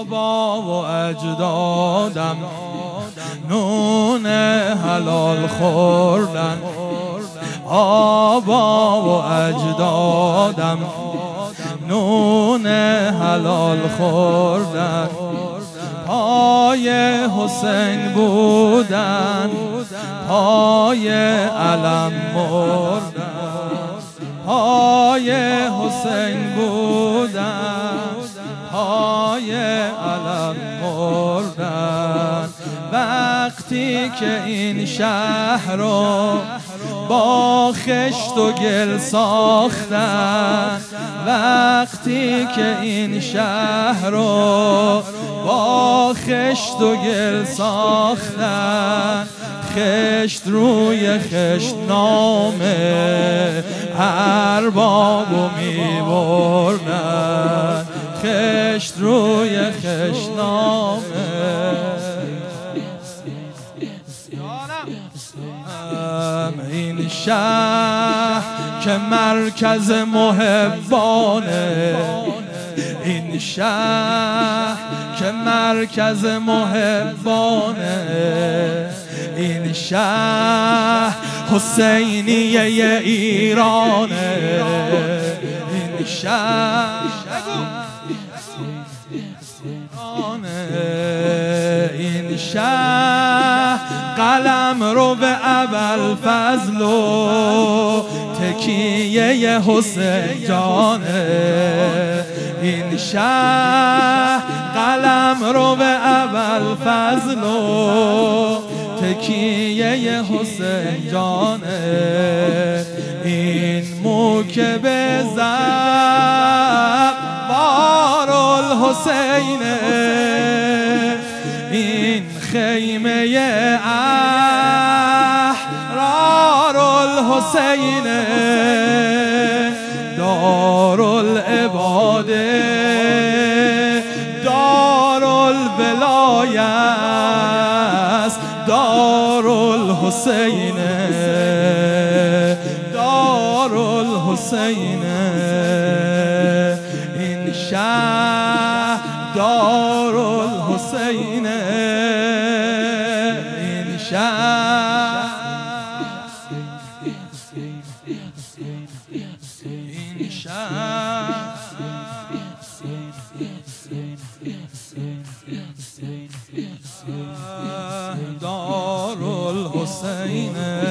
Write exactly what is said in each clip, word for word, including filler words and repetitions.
آبا و اجدادم نون حلال خوردن، آبا و اجدادم نون حلال خوردن، پای حسین بودن، پای علم مردن، پای حسین بودن، پای علم مردن. وقتی که این شهر رو با خشت و گل ساختن، وقتی که این شهر رو با خشت و گل ساختن، خشت روی خشت نامه اربابو می بردن، خشت روی خشت نامه. این شهر که مرکز محبانه، این شهر که مرکز محبانه، این شهر حسینیه ایرانه، این شهر این شهر قلم رو به ابوالفضل و تکیه حسین جانه، این شهر قلم رو به ابوالفضل و تکیه حسین جانه، این موکب زبار الحسینه، این خیمه احرار الحسینه، دار العباده، دار الولایه است، دار الحسینه، دار الحسینه، این شهر دار الحسینه، این شهر این شهر دار الحسینه.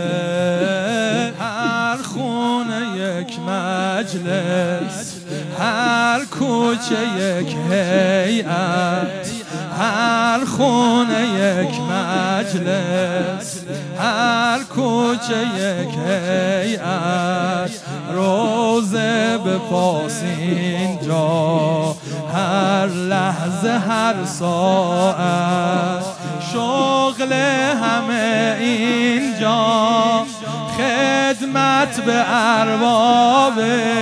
هر خونه یک مجلس، هر کوچه یک هیئت، هر خونه یک مجلس، هر کوچه یک هیئت، روزه بپاس اینجا، هر لحظه هر ساعت، شغل همه اینجا، خدمت به ارباب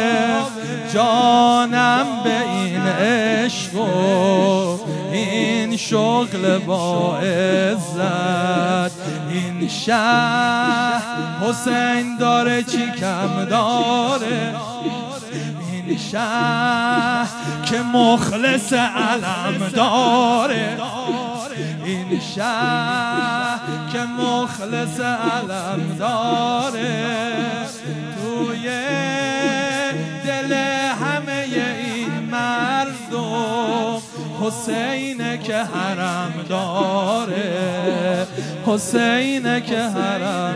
جانم به این عشق و این شغل با عزت. این شهر حسین داره چی کم داره، این شهر که مخلص علم داره، این شهر که مخلص علم داره، توی دل همه این مردم حسینه که حرم داره، حسینه که حرم.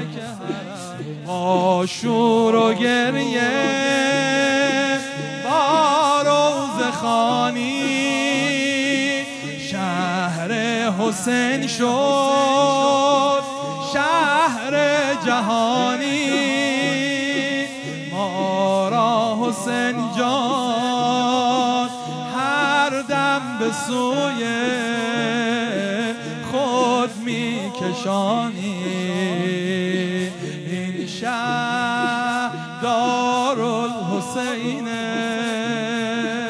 آشور و گریه با روزخوانی، شهر حسین شد شهر جهانی، ما را حسین جان هر دم به سوی خود می کشانی. این شهر دار الحسینه،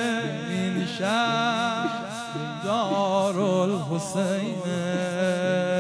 این شهر دار الحسینه.